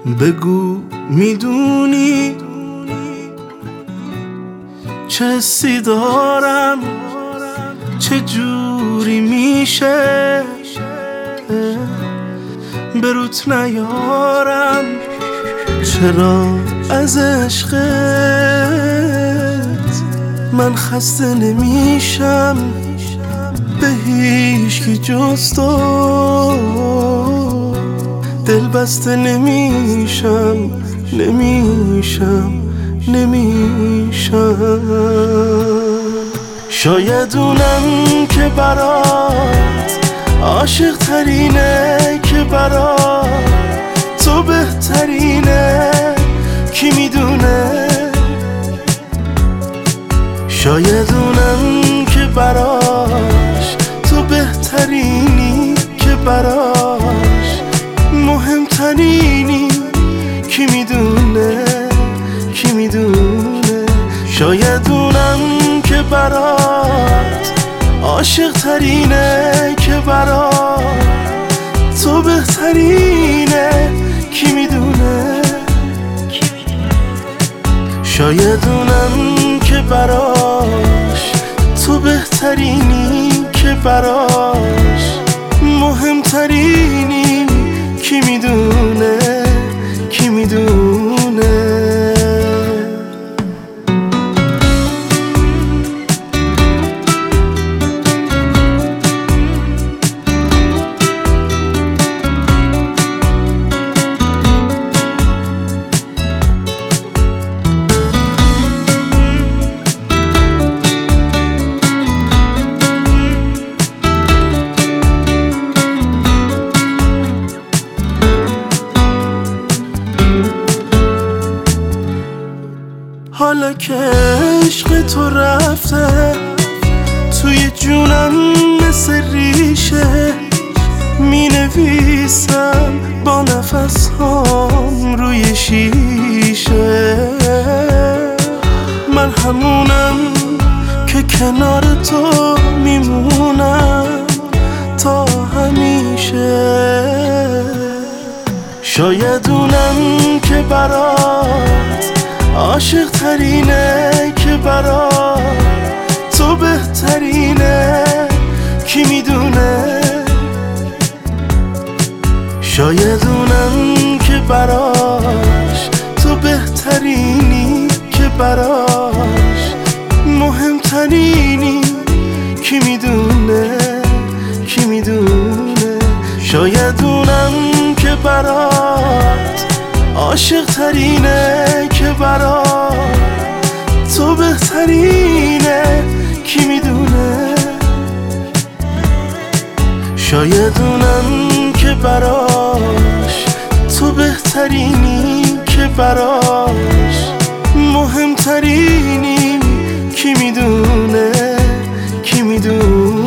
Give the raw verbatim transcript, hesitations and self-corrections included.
بگو میدونی چه حسی دارم، چه جوری میشه بروت نیارم، چرا از عشقت من خسته نمیشم، به هیچکی جز تو دل بسته نمیشم، نمیشم نمیشم. شاید اونم که برات عاشق ترینه، که برات تو بهترینه، کی میدونه. شاید اونم که براش تو بهترینی، که براش مهمترینی، کی میدونه کی میدونه. شاید اونم که برات عاشق ترینه، که برات تو بهترینه، کی میدونه. شاید اونم که براش تو بهترینی، که براش مهمترینی، کی میدونه کی میدونه. حالا که عشق تو رفته توی جونم مثل ریشه، می نویسم با نفس هام روی شیشه. من همونم که کنار تو میمونم تا همیشه. شاید اونم که برات عاشق ترینه، که برات تو بهترینه، کی میدونه. شاید اونم که براش تو بهترینی، که براش مهمترینی، کی میدونه کی میدونه. شاید اونم که برات عاشق ترینه، که برات تو بهترینه، کی میدونه. شاید اونم که براش تو بهترینی، که براش مهمترینی، کی میدونه کی میدونه.